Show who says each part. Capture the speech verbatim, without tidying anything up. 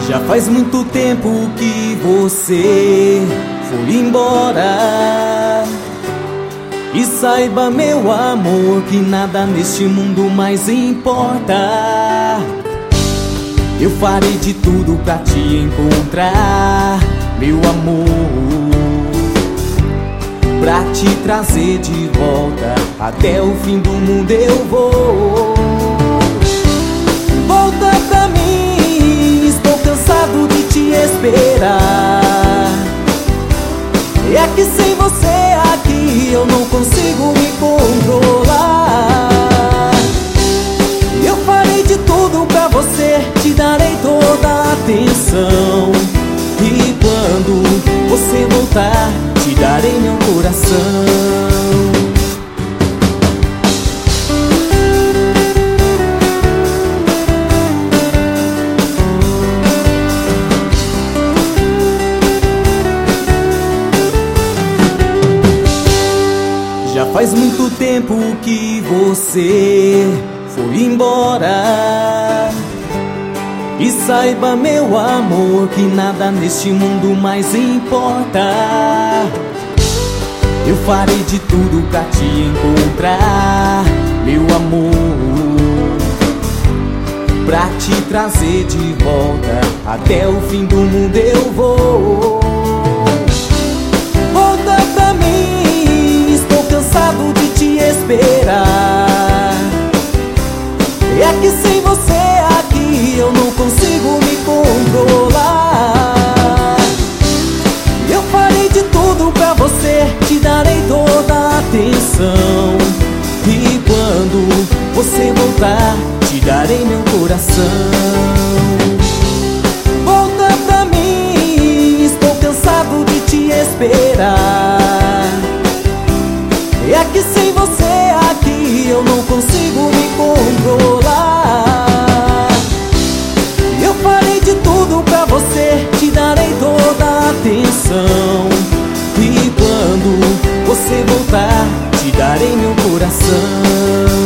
Speaker 1: Já faz muito tempo que você foi embora. E saiba, meu amor, que nada neste mundo mais importa. Eu farei de tudo pra te encontrar, meu amor, pra te trazer de volta. Até o fim do mundo eu vou. Volta pra mim, estou cansado de te esperar. É que sem você aqui eu não consigo me controlar. Eu farei de tudo pra você, te darei toda a atenção. E quando você voltar, te darei meu coração. Já faz muito tempo que você foi embora. E saiba, meu amor, que nada neste mundo mais importa. Eu farei de tudo pra te encontrar, meu amor, pra te trazer de volta. Até o fim do mundo eu vou. Volta pra mim, estou cansado de te esperar. É que sem você aqui eu não consigo me controlar. Eu farei de tudo pra você, te darei toda a atenção. E quando você voltar, te darei meu coração. Volta pra mim, estou cansado de te esperar. É que sem você aqui eu não consigo me controlar. Eu farei de tudo pra você, te darei toda a atenção. E quando você voltar, te darei meu coração.